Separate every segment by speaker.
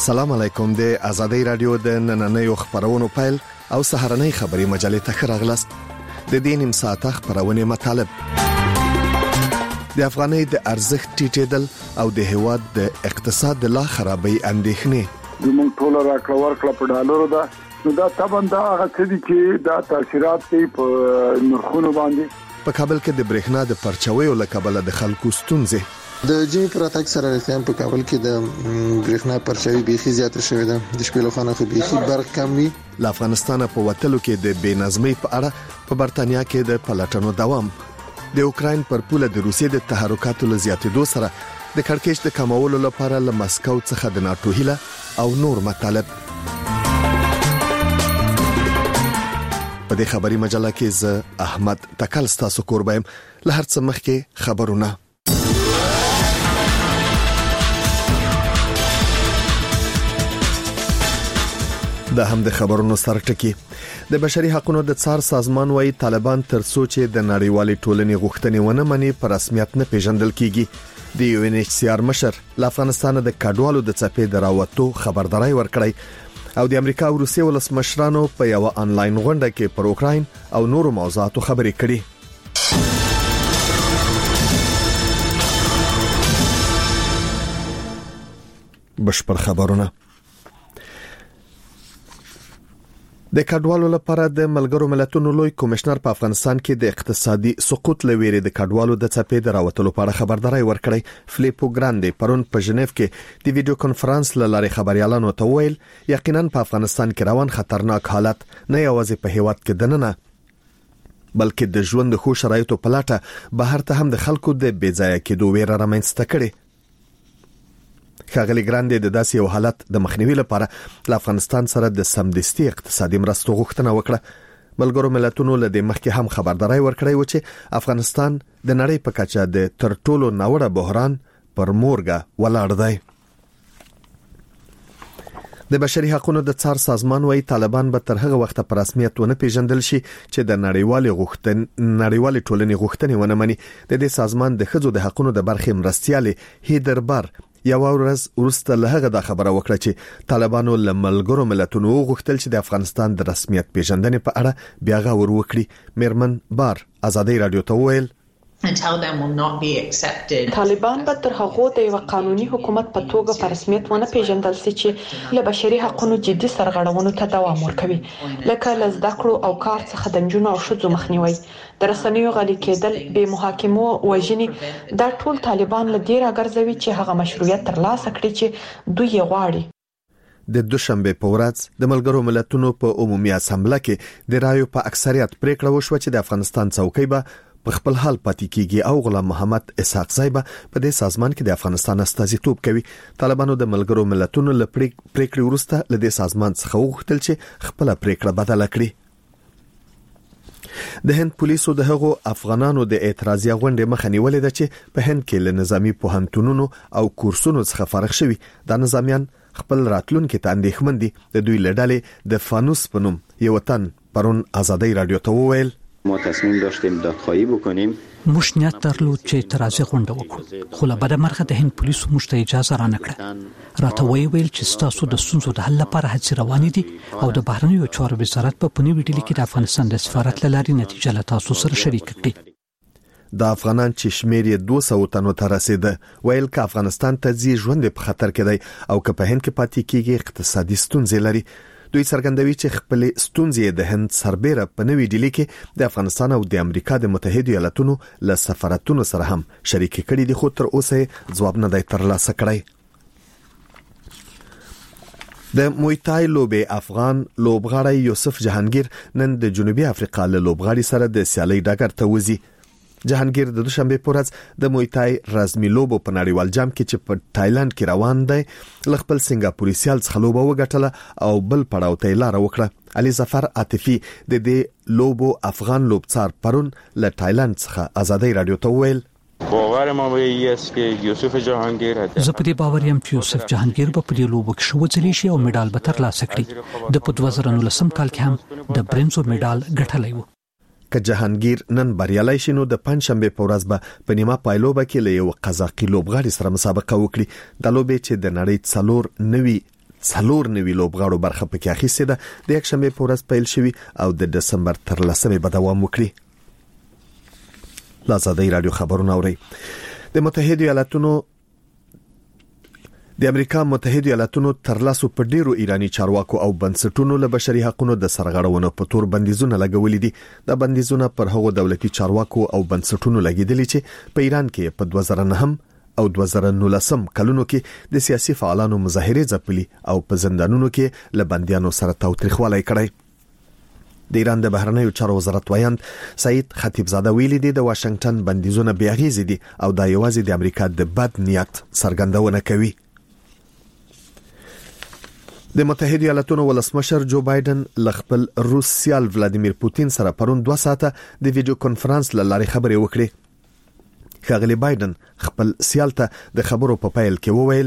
Speaker 1: سلام علیکم. د آزادۍ رادیو د نننیو خبرونو پیل او سهارنۍ خبري مجلې ته راغلاست. د دې نیم ساعته خبرونه مطالب د افغانۍ د ارزښت ټیټېدل او د هیواد د اقتصاد د لا خرابۍ اندېښنې.
Speaker 2: موږ ټول راکړه ورکړه په ډالرو ده، نو دا طبعا دا هغه څه دي چې دا تاثیرات کوي په نرخونو باندې.
Speaker 1: په کابل کې د برېښنا د پرچاویو له کبله د خلکو ستونزې.
Speaker 3: د جمی پراتک سره رسېدم په کابل کې د برېښنا پرچاوي بيخي زیات شوې ده. د شپې له خانه خو بيخي برق کم وي.
Speaker 1: له افغانستان په وټلو کې د بېنظمۍ په اړه په برتانیا کې د پلټنو دوام. د اوکراین پر پوله د روسیې د تحرکاتو له زیاتېدو سره د کړکېچ د کمولو لپاره له مسکو څخه د ناتو هیله او نور مطالب. په دې خبري مجله کې زه احمد تکل ستاسو قربایم. له هر څه مخکې خبرونه. دا هم د خبرونو سرټکی. د بشري حقوقو د څار سازمان وايي طالبان تر څو چې د نړیوالې ټولنې غوښتنې ونه مني په رسمیت نه پیژندل کیږي. د UNHCR مشر له افغانستان د کډوالو د څپې د راوتو خبرداري ورکړی او د امریکا او روسیې ولسمشرانو په یو آنلاین غونډه کې پر اوکراین او نورو موضوعاتو خبرې کړې. بشپړ خبرونه. د کډوالو لپاره د ملګرو ملتونو لوی کمشنر په افغانستان کې د اقتصادي سقوط لويري د کډوالو د څپې د راوتلو په اړه خبرداري ورکړی. فلیپو ګراندي پرون په ژنیف کې د ویډیو کانفرنس لارې خبريالانو ته ویل یقینا په افغانستان کې روان خطرناک حالت نه یوازې په هیواد کې دننه بلکې د ژوند د خو شرایطو په لټه بهر ته هم د خلکو د بیځایه کېدو ویره رامنځته کړي. ښاغلي ګراندي د داسې یو حالت د مخنیوي لپاره له افغانستان سره د سمدستي اقتصادي مرستو غوښتنه وکړه. ملګرو ملتونو له دې مخکې هم خبرداري ورکړی و چې افغانستان د نړۍ په کچه د تر ټولو ناوړه بحران پر مورګه ولاړ دی. د بشري حقوقو د څار سازمان وايي طالبان به تر هغه وخت په رسمیت ونه پیژندل شي چې د نړیوالې ټولنې غوښتنې ونه مني. د دې سازمان د ښځو د حقوقو د برخې مرستيالې هیدر بار یو ورځ ورسته له هغه د خبره وکړه چې طالبانو له ملګرو ملتونو غوښتل چې د افغانستان د رسمیت پیژندنې په اړه بیا غور وکړي. میرمن بار آزادۍ رادیو ته ویل
Speaker 4: طالبان به تر هغه د یو قانوني حکومت په توګه په رسمیت ونه پیژندل شي چې له بشري حقوقو جدي سرغړونو ته دوام ورکوي، لکه لزده کړو او کار څخه د نجونو او ښځو مخنیوي، د رسنیو غلي کېدل، به محاکمو وژنې. دا ټول طالبان له دې راګرځوي چې هغه مشروعیت ترلاسه کړي چې دوی یې غواړي.
Speaker 1: د دوشنبه په ورځ د ملګرو ملتونو په عمومي اسامبله کې د رایو په اکثریت پریکړه وشوه چې د افغانستان څوکۍ به په خپل حال پاتې کیږي او غلام محمد اسحاق زایبه په دې سازمان کې د افغانستان استازیتوب کوي. طالبانو د ملګرو ملتونو له پریکړې وروسته له دې سازمان څخه وغوښتل چې خپل پریکړه بدله کړي. د هند پولیسو د هغو افغانانو د اعتراضي غونډې مخه نیولې ده چې په هند کې له نظامی پوهنتونونو او کورسونو څخه فارغ شوي. دا نظامیان خپل راتلونکي ته اندېښمن دي. د دوی لړلې د فانوس پنوم یو تن پرون آزادۍ رادیو ته وویل
Speaker 5: ما تصمیم داشتیم دادخواهی بکنیم.
Speaker 6: موږ نیت درلود چې اعتراضي غونډه وکړو، خو له بده مرغه د هند پولیسو موږ ته اجازه رانکړه. راته ویل چې تاسو د ستونزو د حل لپاره هڅې روانې دي او د بهرنیو چارو وزارت په پنځه ډلې کې د افغانستان د سفارت لاري نتیجه له تاسو سره شریک کړي.
Speaker 1: د افغانان چې شمیر یې 200 تنو ته رسیده ویل ک افغانستان ته ځي ژوند په خطر کې دی او که په هند کې پاتې کیږي اقتصادي ستونزې لري. دوی څرګندوي چې خپل ستونزې د هند سربېره په نوې ډیلي کې د افغانستان او د امریکا د متحده ایالاتونو له سفارتونو سره هم شریک کړي دي، خو تر اوسه ځواب نه دی ترلاسه کړی. د مویتای لوبې افغان لوبغاړی یوسف جهانگیر نن د جنوبي افریقا له لوبغاړي سره د سیالي ډګر ته وځي. جهانگیر د دوشنبه په ورځ د مویتای رزمي لوبو په نړیوال جام کې چې په تایلند کې روان دی ل خپل سنگاپوري سیال څخه لوبه وګټله او بل پړاو ته لار وکړه. علي ظفر عاطفي د دې لوبو افغان لوبڅار پرون له تایلند څخه آزادۍ رادیو ته ویل
Speaker 7: باور ما به این است که یوسف جهانگیر
Speaker 6: زه په دې باور یم چې یوسف جهانگیر به په دې لوبو کې شوځلی شي او مډال به ترلاسه کړي. د 2019 کال کې هم د برنزو مډال ګټلی و.
Speaker 1: که جهانگیر نن بریالي شنو د پنځشنبه په ورځ به په نیمه پایلوبه کې له یو قزاقي لوبغاړي سره مسابقه وکړي. د لوبې چې د نړۍ څلور نوي څلور نوي لوبغاړو برخه پکې اخیستې ده. د یک شنبه په ورځ پیل شوی او د دسمبر تر 10 به دوام وکړي. آزادۍ رادیو خبرونه اوري. د امریکا متحده ایالاتونو ترلاسو په ډیرو ایرانی چارواکو او بنسټونو له بشري حقوقو د سرغړونو په تور بندیزونه لګولې دي. د بندیزونه پر هغو دولتي چارواکو او بنسټونو لګیدلي چې په ایران کې په 2009 او 2019 کلونو کې د سیاسي فعالانو مظاهره ځپلي او په زندانونو کې له بنديانو سره تاوتریخوالی کړی. د ایران د بهرنیو چارو وزارت وایند سعید خطیبزاده ویلي دی د واشنگټن بندیزونه بې اغیزې دي او دا یوازې د امریکا د بد نیت څرګندونه کوي. د متحده ایالاتونو ولسمشر جو بایدن خپل روس سیال ولادیمیر پوتین سره پرون 2 ساعته د ویډیو کانفرنس لارې خبرې وکړې. ښاغلی بایدن خپل سیال ته د خبرو په پیل کې وویل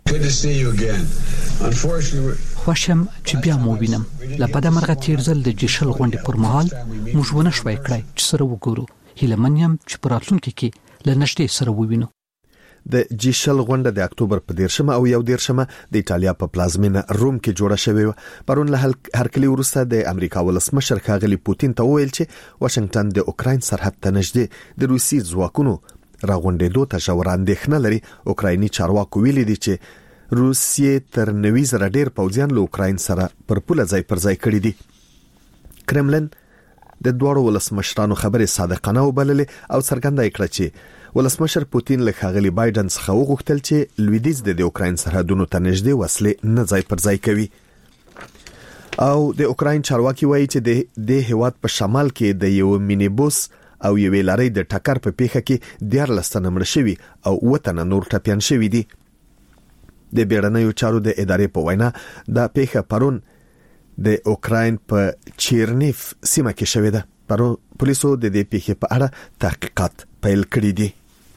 Speaker 6: خوشم چې بیا مو وینم. لپاره مرغه تیر ځل د جشل غونډې پر مهال موږ ونه شوي کړای چې سره وګورو. هیله منیم چې پر راتلونکي کې لنشته سره ووینو.
Speaker 1: د جیشل غونډه د اکتوبر په 10 او 11 د ایتالیا په پلازمینه روم کې جوړه شوې و. پرون له هرکلی وروسته د امریکا ولسمشر ښاغلی پوتین ته وویل چې واشنگټن د اوکراین سرحد ته نږدې د روسي ځواکونو راغونډېدو ته ژوره اندېښنه لري. اوکرایني چارواکو ویلي دي چې روسیې تر 90 زره ډیر پوځیان له اوکراین سره پر پوله ځای پر ځای کړي دي. کرملن د دوړو ولسمشرانو خبرې صادقانه وبللې او څرګنده کړه چې ولسمشر پوتین له ښاغلی بایدن څخه وغوښتل چې لویدیځ د اوکراین سرحدونو ته نږدې وسلې نه ځای پر ځای کوي. او د اوکراین چارواکي وایي چې د هیواد په شمال کې د یو مینیبوس او یوې لارې د ټکر په پیښه کې 14 تنه مړ شوي او 7 تنه نور ټپیان شوي دي. د بیړنیو چارو د ادارې په وینا دا پیښه پرون د اوکراین په چیرنیف سیمه کې شوې ده. پولیسو د دې پیښې په اړه تحقیقات پیل کړي دي.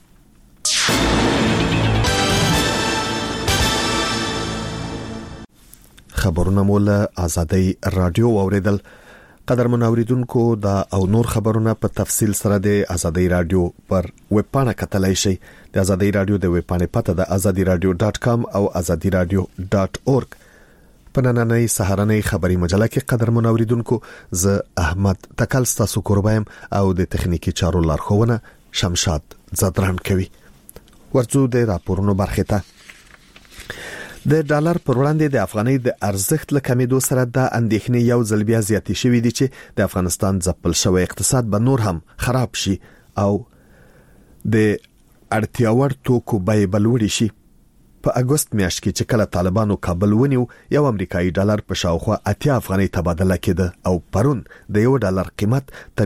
Speaker 1: خبرونه مول آزادۍ رادیو اوریدل. قدرمن اوریدونکو دا او نور خبرونه په تفصیل سره د آزادۍ رادیو پر ویب پاڼه کتلای شئ. د آزادۍ رادیو د ویب پاڼې پته د azadiradio.com او azadiradio.org. په نننۍ سهارنۍ خبري مجله کې قدرمن اوریدونکو زه احمد تکل ستاسو قربایم او د تخنیکی چارو لارښوونه شمشاد زدران کوي. ورڅو د راپورونو برخه ته د ډالر پر وړاندې د افغانۍ د ارزښت له کمیدو سره د اندېښنې یو ځل بیا زیاتې شوې دي چې د افغانستان ځپل شوی اقتصاد به نور هم خراب شي او د اړتیا وړ توکو بیې بلوړي شي. په اگست میاشت کې چې کله طالبانو کابل ونیو یو امریکایي ډالر په شاوخوا 80 افغانۍ تبادله کېده او پرون د یو ډالر قیمت تر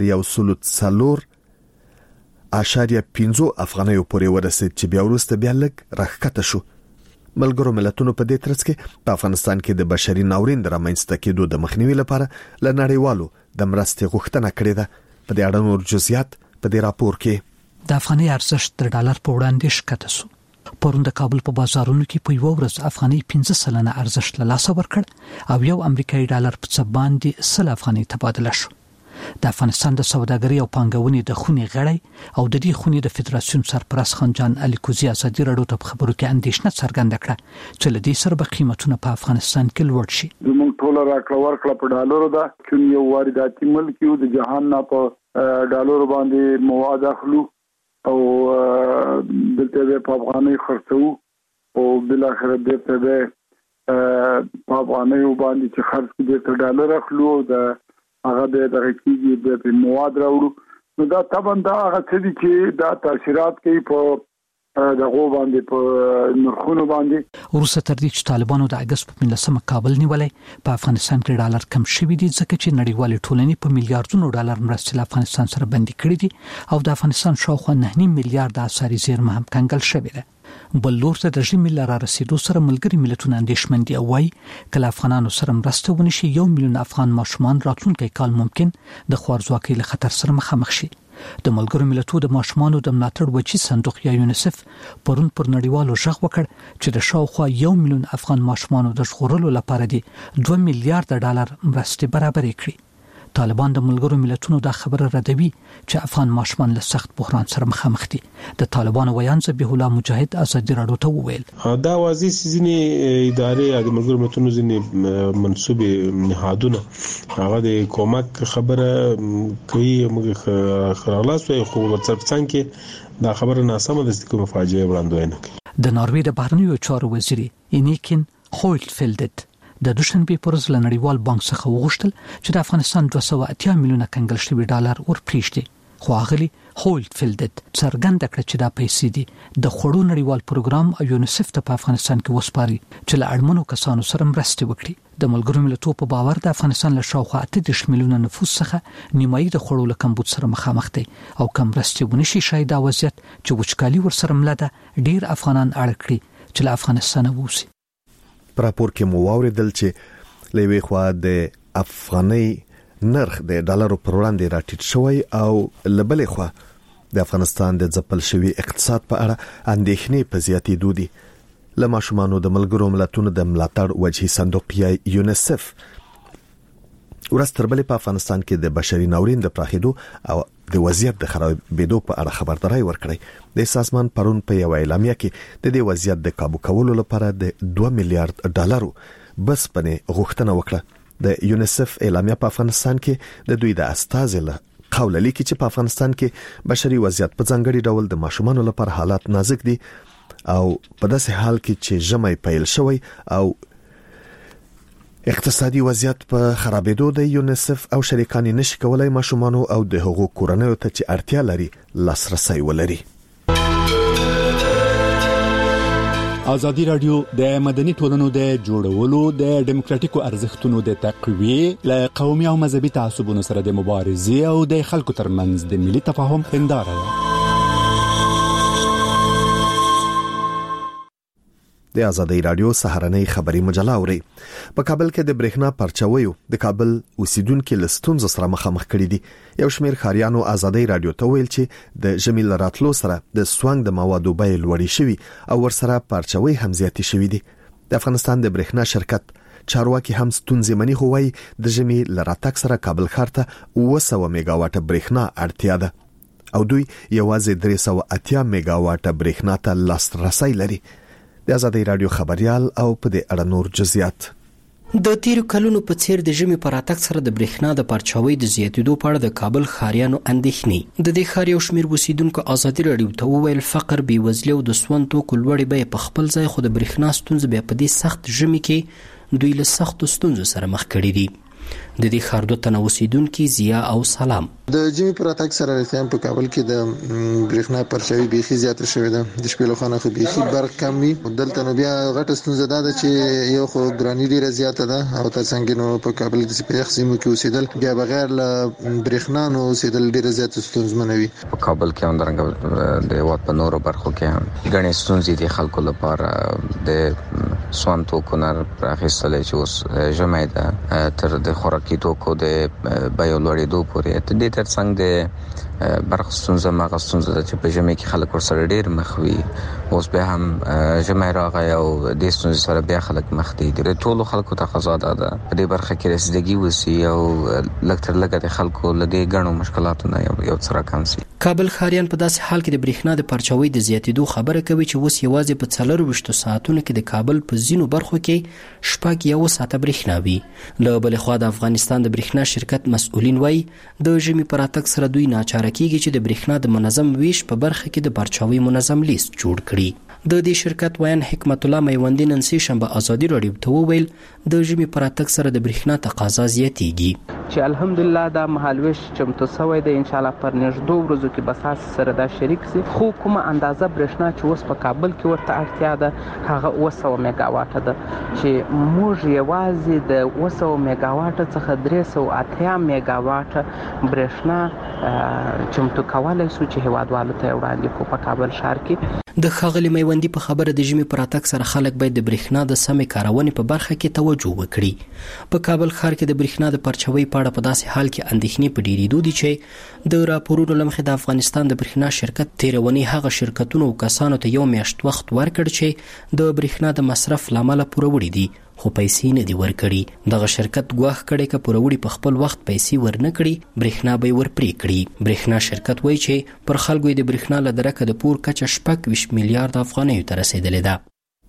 Speaker 1: 1.4 افغانۍ پورې ورسید چې بیا وروسته بیا لږ راښکته شو. ملګرو ملتونو په دې ترڅ کې په افغانستان کې د بشري ناورین د رامنځته کېدو د مخنیوي لپاره له نړیوالو د مرستې غوښتنه کړې ده. په دې اړه نور جزئیات په دې راپور کې.
Speaker 6: د افغانۍ ارزښت د ډالر په وړاندې ښکته شو. پرون د کابل په بازارونو کې په یو ورځ افغانۍ 15 سلنه ارزښت له لاسه ورکړ او یو امریکایي ډالر په څه باندې 100 افغانۍ تبادله شو. د افغانستان د سوداګرۍ او پانګونې د خونې غړی او د دې خونې د فدراسیون سرپرست خانجان علي کوزي ازادي راډیو ته خبرو کې اندېښنه څرګنده کړه چې له دې سره به قیمتونه په افغانستان کې لوړ شي.
Speaker 2: زموږ ټول راکړه ورکړه په ډالرو ده چې یو وارداتي ملک یو د جهان نه په ډالرو باندې مواد اخلو او دلته په افغانۍ خرڅو او بل اخر دلته په افغانۍ باندې چې خرڅ کړي د ډالر اخلو د هغه د دقیقي د مواد راوړو. نو دا طبعا دا هغه څه دي چې دا تاثیرات کوي په دغه باندې په نرخونو باندې.
Speaker 6: وروسته تر دې چې طالبانو د اگست په 15 کابل نیولې په افغانستان کې ډالر کم شوی دي ځکه چې نړیوال ټولنې په میلیارډونو ډالر مرستې له افغانستان سره بندي کړې دي او د افغانستان شاوخوا 9 میلیارډ اسعاري زیرمه هم کنګل شوې ده. بل لور ته د رژیم لاره رسیدو سره ملګری ملتونه اندېښمن دي او وايي کله افغانانو سره مرسته ونشي 1 میلیون افغان ماشومان راتلونکي کال ممکن د خوارځواکۍ له خطر سره مخامخ شي. د ملګرو ملتونو د ماشومانو د ملاتړ وچی صندوق یا یونیسف پرون پر نړیوالو ژغ وکړ چې د شاوخوا 1 میلیون افغان ماشومانو د ژغورلو لپاره دي 2 میلیارډ ډالر مرستې برابرې کړي. طالبان د ملګرو ملتونو د خبره ردوي چې افغان ماشومان له سخت بحران سره مخامخ دي. د طالبانو ویان ذبیح الله مجاهد ازادي راډیو ته وویل
Speaker 8: دا واضح ځینې ادارې د ملګرو ملتونو ځینې منسوبې نهادونه هغه د کومک خبره کوي موږ خلاص وي خو څنګه کې دا خبره ناسمه ده چې کوم فاجعه وړاندوینه کوي. د
Speaker 6: ناروې د بهرنیو چارو وزیر انیکن هولټفیلډ د دوشنبه پر ورځ له نړیوال بانک څخه وغوښتل چې د افغانستان 280 میلیونه کنګل شوی ډالر ورپریږدي. خو هغه هولټفیلډ څرګنده کړه چې دا پیسې دي د خوړو نړیوال پروګرام او یونیسف ته په افغانستان کې وسپاري چې له اړمنو کسانو سره مرسته وکړي. د ملګرو ملتونو په باور د افغانستان له شاوخوا 8 میلیونه نفوس څخه نیمایي د خوړو له کمبود سره مخامخ دي او کم مرستې ونشي شاید دا وضعیت چې وچکالي ورسره ملده ډیر افغانان اړ کړي چې له افغانستان ووځي.
Speaker 1: پر راپور کې مو واوریدل چې لوي خوا د افغاني نرخ د ډالرو پر وړاندې راټیټ شوی او لبلې خوا د افغانستان د ځپل شوی اقتصاد په اړه اندېښنې په زیاتېدو دي. لما شمانو د ملګرو ملتونو د ملاتړ وجهي صندوق یا یونیسف ورستربلې په افغانستان کې د بشري ناورین د پراخېدو او د وضعیت د خرابېدو په اړه خبرداري ورکړې. د سازمان پرون په یو اعلامیه کې د دې وضعیت د کابو کولو لپاره د 2 میلیارډ ډالرو بس پنې غوښتنه وکړه. د یونیسف اعلامیه په افغانستان کې د دوی د استازي له قول لیکي چې په افغانستان کې بشري وضعیت په ځانګړي ډول د ماشومانو لپاره حالات نازک دي او په داسې حال کې چې ژمي پیل شوی او اقتصادي وضعیت په خرابېدو د یونیسف او شریکان نشي کولای ماشومانو او د حقوق کورنیو ته چې اړتیا لري لاسرسي ولري.
Speaker 9: ازادي راډیو د مدني ټولنو د جوړولو د ډیموکراتیکو ارزښتونو د تقویې له قومي او مذهبي تعصبونو سره د مبارزې او د خلکو ترمنځ د ملي تفاهم هنداره ده.
Speaker 1: د ازادي راډیو سهارنۍ خبري مجله اوري. په کابل کې د برېښنا پرچاویو د کابل اوسیدونکو لستونز سره مخامخ کړي دي. یو شمېر خاریانو ازادي راډیو ته ویل چې د جمیل راتلو سره د سوانګ د موادو بیه لوړې شوی او ورسره پرچاوي هم زیاتې شوی دي. د افغانستان د برېښنا شرکت چارواکي هم ستونزې مني هوای د جمیل راتک سره کابل ښار ته 200 میگا واټ برېښنا اړتیا ده او دوی یوازې 380 میگا واټ برېښنا ته لاسرسي لري. د ازادي راډیو خبريال او په دې اړه نور جزئیات.
Speaker 10: د تیر کلونو په څیر د ژمي پر اتک سره د برېښنا د پرچاوي د زیاتېدو په اړه د کابل خاریانو اندېښنې. د دې خار یو شمېر اوسیدونکو ازادي راډیو ته وویل فقر بېوزلي او د سون توکو لوړې بیې په خپل ځای خو د برېښنا ستونزې بیا په دې سخت ژمي کې دوی له سختو ستونزو سره مخ کړي دي. د دې خار دوه تنه اوسیدونکو زیا او سلام.
Speaker 3: د جمی پر اتک سره رسېم په کابل کې د برېښنا پرچاوي بيخي زیات شوې ده. د شپې لخوا خو بيخي برق کم وي. دلته نو بیا غټه ستونزه ده چې یو خو ګرانی ډیره زیاته ده او تاسو نو په کابل کې په یخزمو کې اوسېدل بیا بغیر له برېښنا نو اوسېدل ډیره زیاته ستونزمنه وي.
Speaker 11: په کابل کې اندرنګ د هیواد په نورو برخو کې هم غني ستونزې دي خلکو لپاره د سون توکو نه راخېستل چې اوس جمعي ده تر د خوراکي توکو د بیو لوړېدو پورې ته د ترڅنګ د برخ ستونزه ماغه ستونزه چې په ژمي کې خلک ورسره ډیر مخ وي. اوس به هم ژمي راغی او د ستونزې سره بیا خلک مخ دي. د ټولو خلکو تقاضا ده په دې برخه کې رسیدګي وسی او لکتر لګه د خلکو لدې غنو مشکلاتونه یو څه کم شي.
Speaker 10: کابل خاریان په داسې حال کې د برېښنا د پرچاوي د زیاتېدو خبره کوي چې اوس یوازې په 24 ساعتونو کې د کابل په ځینو برخو کې شپږ یو ساعت برېښنا وي. له بل خوا د افغانستان د برېښنا شرکت مسؤلین وایي د ژمي پر اتک سره دوی ناچاره کیږي چې د برېښنا د منظم ویش په برخه کې د پرچاوي منظم لیست جوړ کړي. د دې شرکت ویان حکمت الله میوندی نن سه شنبه ازادي راډیو ته وویل د ژمي پر اتک سره د برېښنا تقاضا زیاتېږي
Speaker 12: چې الحمدلله دا مهالويش چمتو شوی دی. ان شاء الله پر نږدې ورځو کې بس سره دا شریک سي. خو کومه اندازه برېښنا چې اوس په کابل کې ورته اړتیا ده هغه 200 میگا واټ ده چې موږ یوازې د 200 میگا واټ څخه 380 میگا واټ برېښنا چمتو کولای شو چې هوادوالو ته وړاندې کو په کابل ښار کې.
Speaker 10: د خاغلی میوندی په خبره د ژمي پر اتک سره خلک باید د برېښنا د سمې کارونې په برخه کې توجه وکړي. په کابل ښار کې د برېښنا د پرچاوي په اړه په داسې حال کې اندېښنې په ډېرېدو دي چې د راپورونو له مخې د افغانستان د برېښنا شرکت تیرونی هغه شرکتونو او کسانو ته یو میاشت وخت ورکړ چې د برېښنا د مصرف لامل پوره وړي دي. خو پیسې نه دی ورکړي. دغه شرکت ګواښ کړي ک پروړي په خپل وخت پیسې ورنکړي برېښنا به ورپرې کړي. برېښنا شرکت وایي چې پر خلکو د برېښنا له درکه د پور کچه 20 میلیارډ افغانیو ته رسیدلې ده.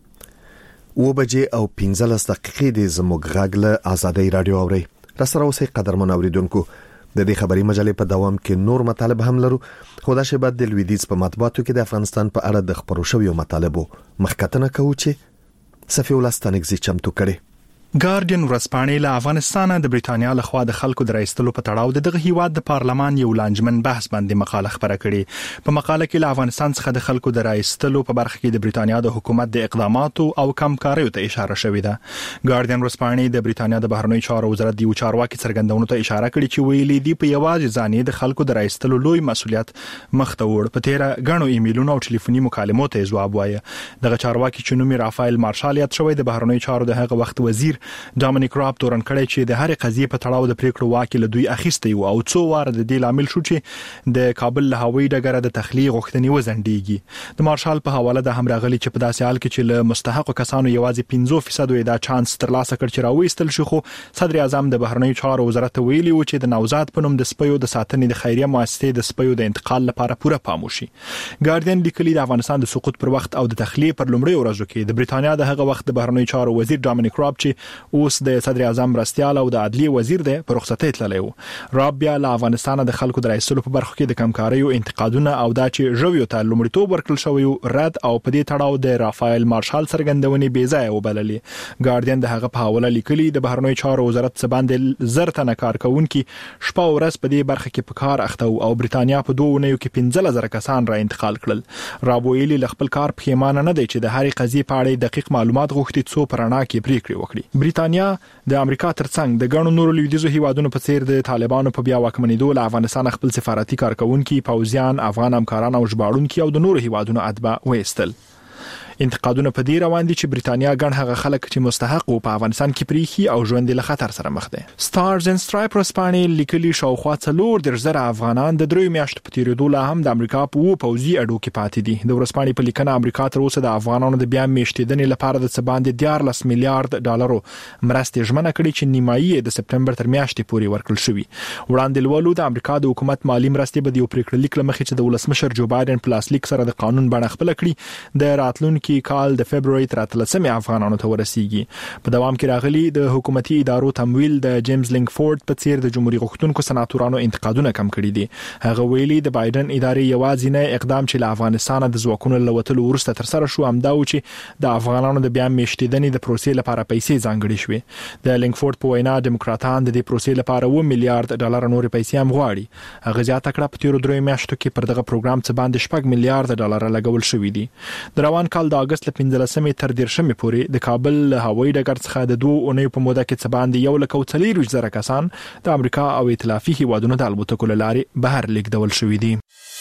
Speaker 1: 7:15 د زموږ غږ له آزادۍ رادیو اوري. را سره اوسئ قدرمن اوریدونکو. د دې خبري مجلې په دوام کې نور مطالب هم لرو. خو دا شی بعد د لویدیز په مطبوعاتو کې د افغانستان په اړه د خبرو شویو مطالبو مخکتنه کوي چې صفي ولستانګزي چمتو کړي.
Speaker 13: ګارډین ورځپاڼې له افغانستان د بریټانیا لخوا د خلکو د رایستلو په تړاو دغه هیواد د پارلمان یو لانجمن بحث باندې مقاله خبره کړې. په مقاله کې له افغانستان څخه د خلکو د رایستلو په برخه کې د بریټانیا د حکومت د اقداماتو او کمکاریو ته اشاره شوې ده. ګارډین ورځپاڼې د بریټانیا د بهرنیو چارو وزارت د چارواکي څرګندونو ته اشاره کړې چې ویلي دی په یوازې ځانې د خلکو د رایستلو لوی مسولیت مخته وړ. په تیر غنو ایمیلونو او ټلیفوني مکالمو ته جواب وایي. دغه چارواکي چې نوم رافایل مارشال یاد شوی د بهرنیو چارو د هغه وخت وزیر ډامینیک تورن کړی چې د هرې قضیې په تړاو د پریکړو واکي له دوی اخیستی او څو واره د دې لامل شو چې د کابل له هوایي ډګره د تخلیه غوښتنې وزندېږي. د مارشال په حواله د هم راغلي چې په داسې حال کې چې له مستحقو کسانو یوازې 15% دا چانس ترلاسه کړ چې راوېستل شي. خو صدر اعظم د بهرنیو چارو وزارت ویلي و چې د نوزاد په نوم د سپیو د ساتنې د خیریه مؤسسې د سپیو د انتقال لپاره پوره پام وشي. ګارډین لیکلي د افغانستان د سقوط پر وخت او د تخلیه پر لومړۍ ورځو کې د بریټانیا د هغه وخت د بهرنیو چارو وزیر ډامینیک راب چې اوس د صدر اعظم مرستيال او د عدلیه وزیر دی په رخصتۍ تللی و. راب بیا له افغانستان د خلکو د رایستلو په برخو کې د کمکاریو انتقادونه او دا چې ژویو ته لومړیتوب ورکړل شوی رد او په دې تړاو د رافایل مارشال څرګندونې بې ځایه وبللې. ګارډین د هغه په حواله لیکلي د بهرنیو چارو وزارت څخه باندې زر تنه کارکونکي شپه او ورځ په دې برخه کې په کار اخته او بریټانیا په 2 اونیو کې 15000 کسان را انتقال کړل. راب ویلي ل خپل کار پښیمانه نه دی چې د هرې قضیې په اړه دقیق معلومات غوښتي څو پرانا کې پریکړې وکړي. بریټانیا د امریکا ترڅنګ د ګڼو نورو لویدیزو هیوادونو په څیر د طالبانو په بیا واکمنېدو له افغانستان خپل سفارتي کارکونکي پوځیان افغان همکاران او ژباړونکي او د نورو هیوادونو اتباع وېستل. انتقادونه په دې روان دي چې بریټانیا ګڼ هغه خلک چې مستحق او په افغانستان کې پریخي او ژوند له خطر سره مخ دي. سټارز اند سټرایپ ورځپاڼې لیکلي شاوخوا 4,000 افغانان د 3 میاشتو په تیریدو لا هم د امریکا په پوځي اډو کې پاتې دي. د ورځپاڼې په لیکنه امریکا تر اوسه د افغانانو د بیا میشتېدنې لپاره د څه باندې 14 میلیارډ ډالرو مرستې ژمنه کړې چې نیمایي د سپټمبر تر میاشتې پورې ورکړل شوې. وړاندې لولو د امریکا د حکومت مالی مرستې به د پریکړه لیک لمخې چې د ولسمشر جو بایدن پلاس لیک سره د قانون بڼه خپل کړي د راتلونکي کال د فبراير تر 13 افغانانو ته ورسیږي. په دوام کې راغلي د حکومتي ادارو تمویل د جیمز لینګفورد په څیر د جمهوریت غوښتونکو سناتورانو انتقادونه کم کړي دي. هغه ویلي د بایدن ادارې یوازې نه اقدام چې له افغانستان د ځواکونو لوتلو وروسته تر سره شو همدا و چې د افغانانو د بیا میشتېدنې د پروسې لپاره پیسې ځانګړي شوې. د لینګفورد په وینا دیموکراتان د دې پروسې لپاره 1 میلیارډ ډالر نور پیسې هم غواړي. هغه زیاته کړه په تیر 3 میاشتو کې پر دغه پروګرام څخه باندې 4 میلیارډ ډالر لګول شوې دي. د روان کال د اگست 15 تر 13 پورې د کابل هوایي ډګر څخه د 2 اونیو په موده کې څه باندې 1,40,000 کسان د امریکا او ائتلافي هیوادونو د الوتکو له لارې بهر لیږدول شوي دي.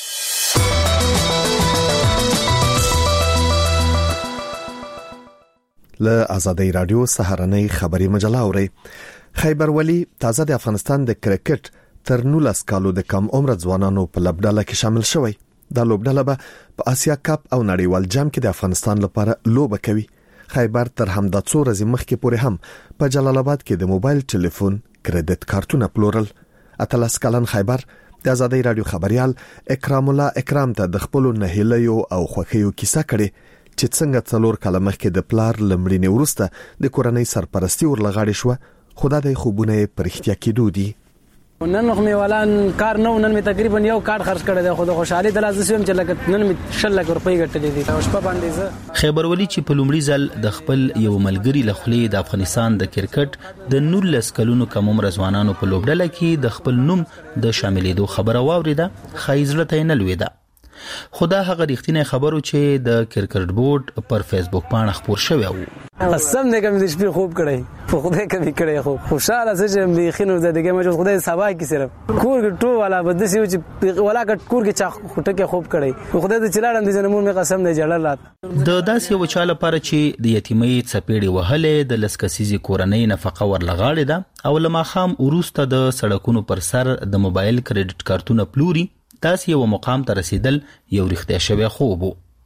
Speaker 1: له آزادۍ رادیو سهارنۍ خبري مجله اوري. خیبر ولی تازه د افغانستان د کرکټ تر 19 کالو د کم عمر ځوانانو په لوبډله کې شامل شوی. دا لوبډله به په آسیا کپ او نړیوال جام کې د افغانستان لپاره لوبه کوي. خیبر تر همدا څو ورځې مخکې پورې هم په جلال آباد کې د موبایل ټلیفون کریډټ کارتونه پلورل. 18 کلن خیبر د آزادۍ رادیو خبريال اکرام الله اکرام ته د خپل نهیلیو او خوخیو کیسه کړي چې څنګه 4 کاله مخکې د پلار لمړینې ورسته د کورنۍ سرپرستی ورلغاړي شو. خدای د خوبونه پرختیا کېدو دي.
Speaker 14: نن مې ولان کار نو نن مې تقریبا یو کارت خرج کړی دی. خو د خوشحالي د لازم سم چې لکه نن مې 6 لک روپۍ ګټلې دي او شپه باندې زه.
Speaker 15: خیبر ولی چې په لومړي ځل د خپل یو ملګری له خولې د افغانستان د کرکټ د 19 کلونو کم عمر ځوانانو په لوبډله کې د خپل نوم د شاملېدو خبره واوریده خایزړه ته نه لویده. خدا هغه رښتینی خبرو چې د کرکټ بورډ پر فیسبوک باندې خبر شوی و.
Speaker 14: قسم دې کوم دې شپې خوب کړی خو خدای کوي کړی خو خوشاله چې به خینو د دغه مجو خدای سبا کې صرف کور ټو والا بد سي چې ولا کټ کور کې چا خټه کې خوب کړی خدای دې چلاړم دې زنمون مې قسم دې جړل رات.
Speaker 15: د داسې یو چاله لپاره چې د یتیمۍ څپېړې وهلې د لسکسيزي کورنۍ نفقه ورلغاړې ده او لما خام وروسته د سړکونو پر سر د موبایل کریډټ کارتونه پلوري. تاسو یو مقام ته رسیدل یو رښتیا شوی خوب وو.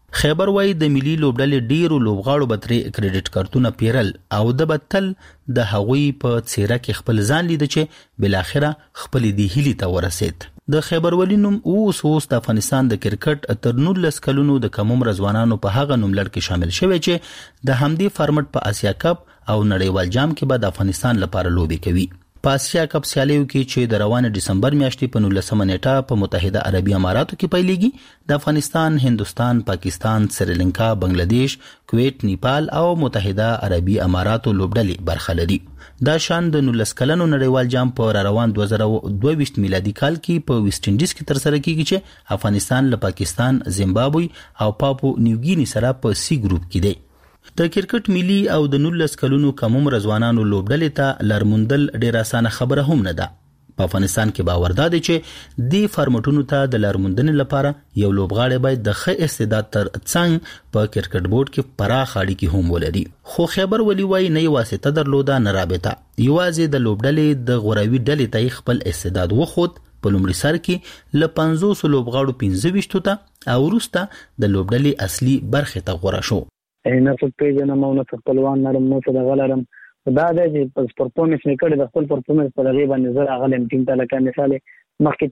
Speaker 15: خیبر وای د ملي لوبډلې ډیرو لوبغاړو بتري کریډټ کارتونه پیرل او د بتل د هغوی په څیره کې خپل ځان لید چې بل اخره خپل دی هلی ته ورسید. د خیبر ولی نوم اوس د افغانستان د کرکټ تر 19 کلونو د کم عمر ځوانانو په هغه نوملړ کې شامل شوی چې د همدې فارمټ په آسیا کپ او نړیوال جام کې به د افغانستان لپاره لوبي کوي. په آسیا کپ سیالیو کې چې د روان دسمبر میاشتې په 19 نیټه په متحده عربي اماراتو کې پیلېږي، د افغانستان، هندستان، پاکستان، سریلانکا، بنگلاديش، کویت، نیپال او متحده عربي اماراتو لوبډلې برخه لري. دا شان د 19 کلنو نړیوال جام په روان 2022 میلادي کال کې په ویسټ انډیز کې تر سره کیږي چې افغانستان له پاکستان، زیمبابوې او پاپو نیوګینی سره په سی ګروپ کې دی. د کرکټ ملي او د 19 کلونو کم عمر ځوانانو لوبډلې ته لارموندل ډیره اسانه خبره هم نه ده. په افغانستان کې باور ده چې د فارمټونو ته د لارموندنې لپاره یو لوبغاړی باید د ښه استعداد تر څنګ په کرکټ بورډ کې پراخ اړیکې هم ولري. خو خیبر ولی وای نه واسطه درلوده نه رابطه، یوازې د لوبډلې د غوراوي ډلې ته خپل استعداد وخود. په لومړي سر کې له 500 لوبغاړو 25 ته او وروسته د لوبډلې اصلي برخه ته غوړا شو.
Speaker 16: نه څه پیژنم او نه خپلوان نرم نه څه دغلرم دا د پرفورمنس میکړه د خپل پرفورمنس په لغې باندې زړه غلم ټیم ته لکه مثال مخکې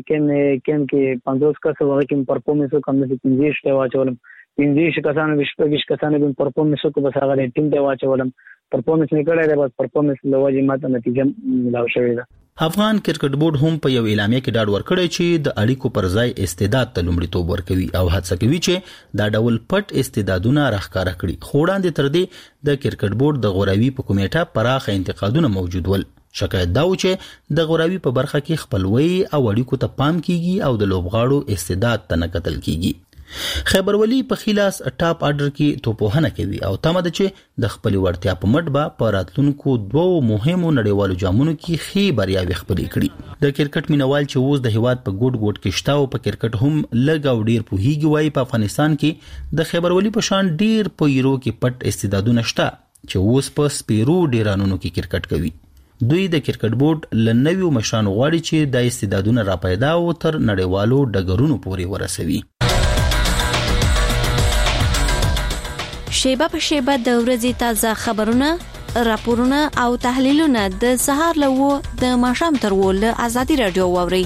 Speaker 16: ته کې 500 کس وغه کې پرفورمنس کوم د 15 ته واچولم 15 کسانو 20 کسانو د پرفورمنس کو بس هغه ټیم ته واچولم پرفورمنس میکړه د بس پرفورمنس لوجه ماته نتیجه ملاو شوې ده.
Speaker 15: افغان کرکټ بورډ هم په یو اعلامیه کې ډاډ ورکړی چې د اړیکو پر ځای استعداد ته لومړیتوب ورکوي او هڅه کوي چې دا ډول پټ استعدادونه راښکاره کړي. خو وړاندې تر دې د کرکټ بورډ د غوراوي په کمیټه پراخه انتقادونه موجود ول. شکایت دا و چې د غوراوي په برخه کې خپلوي او اړیکو ته پام کیږي او د لوبغاړو استعداد ته نه کتل کیږي. خیبر ولی په خلاص ټاپ آرډر کې توپوهنه کوي او تمه ده چې د خپل ورتیا په مټ به په راتلونکو 2 مهمو نړیوالو جامونو کې ښې بریاوې خپلې کړي. د کرکټ مینوال چې اوس د هیواد په ګوټ ګوټ کې شته او په کرکټ هم لږ او ډیر پوهیږي وایي په افغانستان کې د خیبر ولی په شان ډیر په یورو کې پټ استعدادونه شته چې اوس په سپیرو ډیرانونو کې کرکټ کوي. دوی د کرکټ بورډ لنویو مشرانو غواړي چې د استعدادونه را پیدا او تر نړیوالو ډګرونو پورې ورسوي.
Speaker 17: شیبه په شیبه د ورځې تازه خبرونه، راپورونه او تحلیلونه د سهار له د ماښام تر ول آزادي رادیو واوري.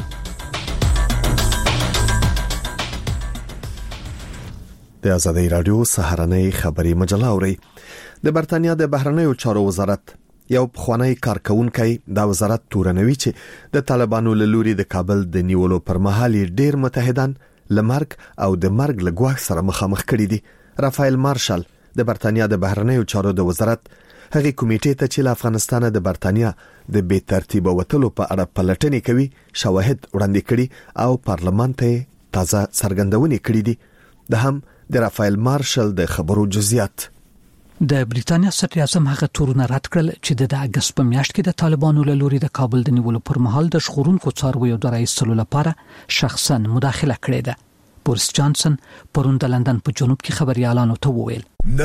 Speaker 1: د آزادي رادیو سهارنۍ خبري مجله اوري. د برتانیا د بهرنیو چارو وزارت یو پخوانی کارکونکي د وزارت تورنوي چې د طالبانو له لوري د کابل د نیولو پر مهال ډیر متحدان لمرګ او د مرګ لګواښ سره مخامخ کړي دي. رافایل مارشال د برتانیا د بهرنیو چارو د وزارت هغه کمیټې ته چې له افغانستان د برتانیا د بې ترتیب وټلو په اړه پلټنې کوي شواهد وړاندې کړي او پارلمان ته تازه څرګندونې کړې دي. د هم د رافایل مارشال د خبرو جزئیات.
Speaker 6: د بریټانیا صدر اعظم هغه تورونه رد کړل چې د اگست په میاشت کې د طالبانو له لوري د کابل د نیولو پر مهال د شخړونکو څارویو د رئیسلو لپاره شخصا مداخله کړې ده. بوریس جانسن پرون د لندن په جنوب کې خبريالانو ته وویل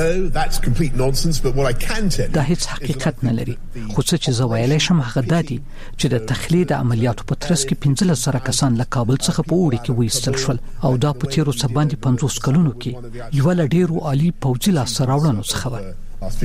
Speaker 6: دا هیڅ حقیقت نه لري، خو څه چې زه ویلای شم هغه دا دي چې د تخلید عملیاتو په ترڅ کې 15 کسان له کابل څخه په وړي کې وایستل شول او دا په تیرو څه باندې 50 کلونو کې یو له ډیرو عالی پوځي لاسته راوړنو څخه و.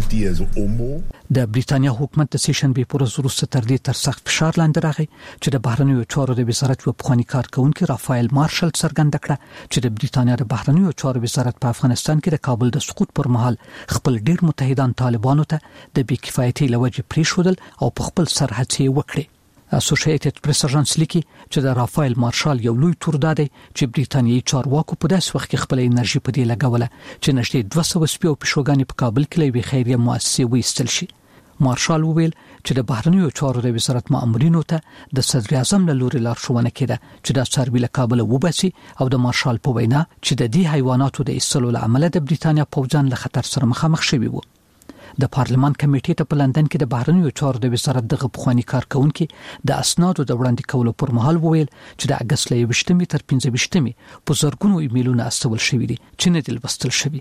Speaker 6: د بریټانیا حکومت د سیشن به پر وروسته تر دې تر سخت فشار لاندې راغی چې د بهرنیو چارو د وزارت په پخوانی کارکونکو رافایل مارشال څرګنده کړه چې د بریټانیا د بهرنیو چارو وزارت په افغانستان کې د کابل د سقوط پر مهال خپل ډیر متحدان طالبانو ته د بې کفایتۍ لوجې پریښودل او په خپل سر هڅې وکړي. اسوسییټډ پریس اژانس لیکي چې د رافایل مارشال یو لوی تور دادی چې بریټانیایي چارواکو په داس وخت کې خپل انرژي په دې لګوله چې نشته 200 سپیو پښوګانی په کابل کې لوي خیریه مؤسسه وایستل شي. مارشال وویل چې د بهرنیو چارو د وزارت مامورینو ته د صدر اعظم له لوري لارښوونه کړه چې د څاروي له کابل وباسي او د مارشال په وینا چې د دې حیواناتو د ایستلو لامل د بریټانیا پوځان له خطر سره مخامخ شوي وو. د پارلمان کمیټې ته په لندن کې د بهرنیو چارو د وزارت دغه پخوانی کارکونکو د اسنادو د وړاندې کولو پر مهال وویل چې د اگست ل 28 تر 15 په زرګونو ایمیلونه استول شوي دي چې نه دي لوستل شوي.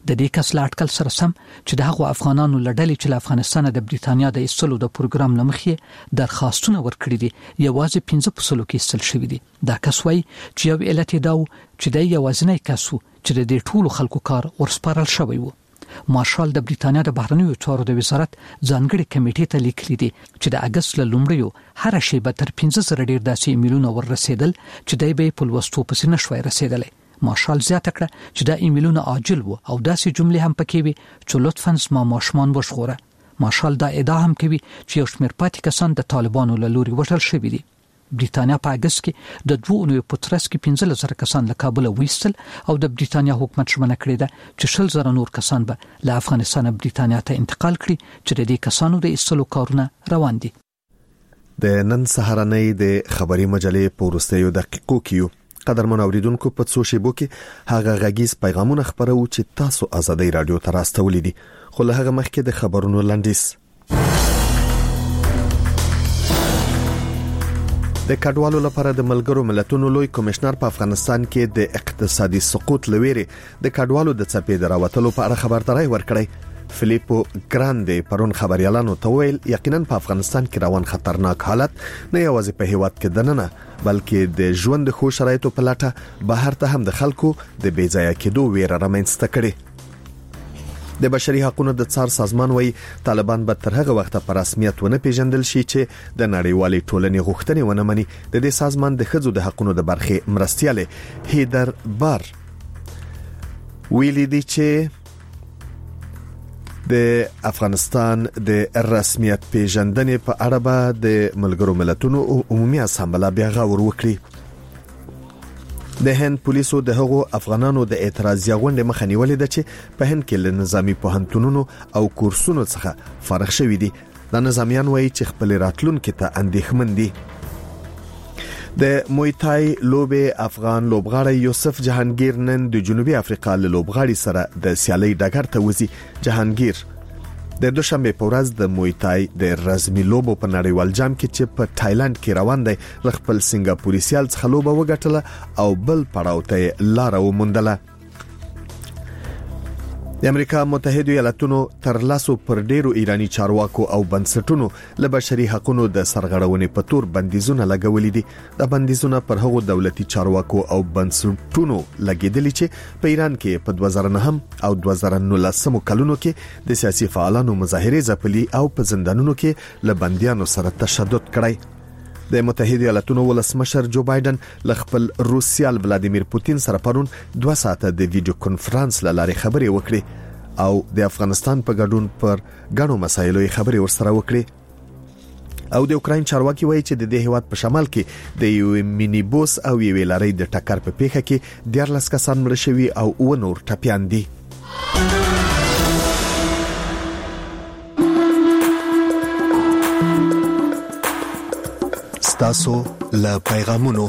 Speaker 6: د دې کس لا اټکل سره سم چې د هغو افغانانو لړلې چې له افغانستان د بریتانیا د ایستلو د پروګرام لمخې درخواستونه ورکړي دي یوازې 15% کې ایستل شوی دي. دا کس وایي چې یو علت دا و چې د یوازینی کس و چې د دې ټولو خلکو کار ورسپارل شوی و. مارشال د بریتانیا د بهرنیو چارو د وزارت ځانګړي کمیټې ته لیکلي دي چې د اگست له لومړیو هر شی به تر 15 ډیر داسې ایمیلونه ورسېدل چې دای به په لوستو پسې نشوي رسیدلی. مارشال زیاته کړه چې دا ایمیلونه عاجل وو او داسې جملې هم پکې وي چې لطفاً زما ماشومان وژغوره. مارشال دا ادعا هم کوي چې یو شمېر پاتې کسان د طالبانو له لوري وژل شوي دي. بریتانیا په اگست کې د 2 اونیو په ترڅ کې 15,000 کسان له کابل وایستل او د بریتانیا حکومت ژمنه کړې ده چې 10,000 نور کسان به له افغانستان بریتانیا ته انتقال کړي چې د دې کسانو د ایستلو کارونه روان دي.
Speaker 1: د نن سهارنۍ د خبري مجلې په وروستیو دقیقو کې قدرمن اوریدونکو په څو شیبو کې هغه غږیز پیغامونه خبرو چې تاسو ازادي رادیو ته راستولې دي خو له هغه مخکې د خبرونو لنډیس. د کډوالو لپاره د ملګرو ملتونو لوی کمشنر په افغانستان کې د اقتصادي سقوط لويري د کډوالو د څپې د راوتلو په اړه خبرداري ورکړی. فلیپو ګراندي پرون خبريالانو ته ویل یقینا په افغانستان کې روان خطرناک حالت نه یوازې په هیواد کې دننه بلکې د ژوند خو شرایطو په لټه بهر ته هم د خلکو د بیځایه کېدو ویره رامنځته کړي. د بشري حقوقو د څار سازمان وایي طالبان به تر هغه وخت په رسمیت ونه پیژندل شي چې د نړیوالې ټولنې غوښتنې ونه مني. د دې سازمان د ښځو د حقوقو د برخې مرستياله هیدر بار ویلي دي چې د افغانستان د رسمیت پیژندنې په اړه به د ملګرو ملتونو عمومي اسامبله بیا غور وکړي. د هند پولیسو د هغو افغانانو د اعتراض غونډې مخه نیولې ده چې په هند کې له نظامی پوهنتونونو او کورسونو څخه فارغ شوي دي. د نظامیان وایي چې خپل راتلونکي ته اندېښمن دي. د مویتای لوبې افغان لوبغاړی یوسف جهانگیر نن د جنوبي افریقا له لوبغاړي سره د سیالي ډګر ته وځي. جهانگیر د دوشنبه په ورځ د مویتای د رزمي لوبو په نړیوال جام کې چې په تایلند کې روان دی خپل سنگاپوري سیال څخه لوبه وګټله او بل پړاو ته لار وموندله. د امریکا متحده ایالاتونو تر لاسو پر ډیرو ایرانی چارواکو او بنسټونو له بشري حقوقو د سرغړونې په تور بندیزونه لګولې دي. د بندیزونه پر هغو دولتي چارواکو او بنسټونو لګیدلي چې په ایران کې په 2009 او 2019 کلونو کې د سیاسي فعالانو مظاهره ځپلي او په زندانونو کې له بنديانو سره تشدد کړی. د متحده ایالاتونو ولسمشر جو بایدن له خپل روسیال ولادیمیر پوتین سره پرون 2 ساعته د ویډیو کانفرنس لارې خبرې وکړې او د افغانستان په ګډون پر غنو مسایلو خبرې ورسره وکړې. او د اوکراین چارواکي وایي چې د دې هیواد په شمال کې د یو مینیبوس او یو لارې د ټکر په پیښه کې 14 کسان مړ شوي او 9 نور ټپيان دي. تاسو له پیغامونو.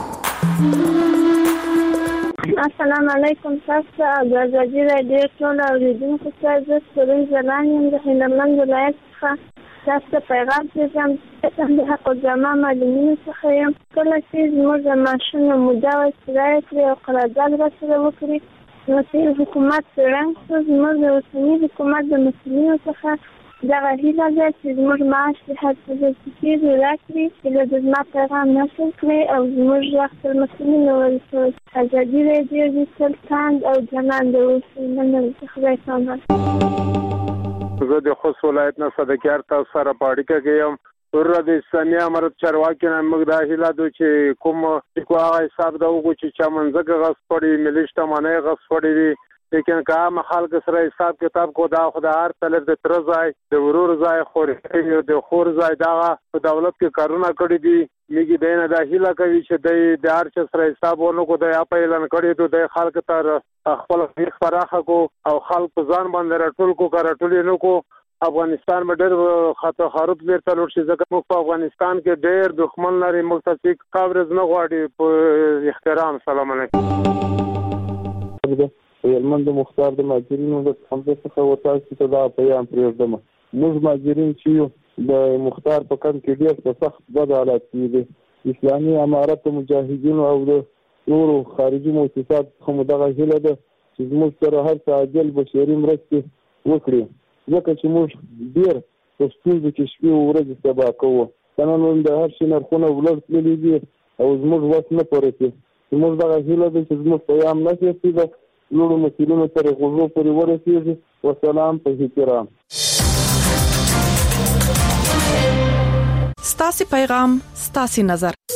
Speaker 18: السلام علیکم. تاسو د ازادي رادیو ټول اوریدونکو ته د سپورین زلان یم د هلمند ولایت څخه تاسو پیغام ته د حق الجماع معلومینو څخه یم. کله چې زموږ د ماشوم موده وسیله کړي او قرارداد راسره وکړي نو چې حکومت څنګه زموږ د اوسني حکومت د مسؤلینو څخه دغه هیله ده چې زموږ معاش د هر څه د سپیډ راکړي چې د زما پیغام نشر کړي او زموږ وخت مسؤلینو ورسره ازادي رادیو د سلطان او جنان د اوسنۍ خبرې کوم.
Speaker 19: زه د خوست ولایت نه صدقیار تاسو سره پاړیکه کوم. ورته د اسلامي امارت چارواکي نه موږ د هیله دوی چې کوم حساب دا وګورو چې چا منځګه غصب پړي مليشته معنی غصب پړي لیکن کام خلک سره حساب کتاب کو دا خدای طلب د تر ځای د ورور ځای خوري د خور ځای دا په دولت کې کارونه کړی دي. میګي دینه د هیله کوي چې د هر څه سره حساب ورنکو د اپ اعلان کړی ته د خلک تر خپل فیخ فراخه کو او خلک ځان باندې راټول کو راټول نو کو. افغانستان به ډېر خاطر خراب بیرته لور شي ځکه موږ په افغانستان کې ډېر دښمن لري. مختصیق قبرز نه غواړي په احترام. سلام علیکم.
Speaker 20: هلمند مختار د ماجرینو د څنګه څخه وتاسی ته دا پیغام پرېږدم. موږ ماجرین چې د مختار په کم کې ډېر په سخت بد حالات کې دي. اسلامي امارت مجاهدینو او د نورو خارجي مؤسسات هم دغه هیله ده چې موږ سره هر څه عاجل بشري مرستې وکړي ځکه چې موږ ډېر په ستونزو کې شپې او ورځې سبا کوو کنه نو د هر شي نرخونه ولر تللي دي او زموږ وس نه پورته زموږ دغه هیله ده چې زموږ پیغام نه کېږي د لوړو مسؤلینو تر غوږو پورې ورسېږي وسلام په احترام
Speaker 4: ستاسو پیغام ستاسو نظر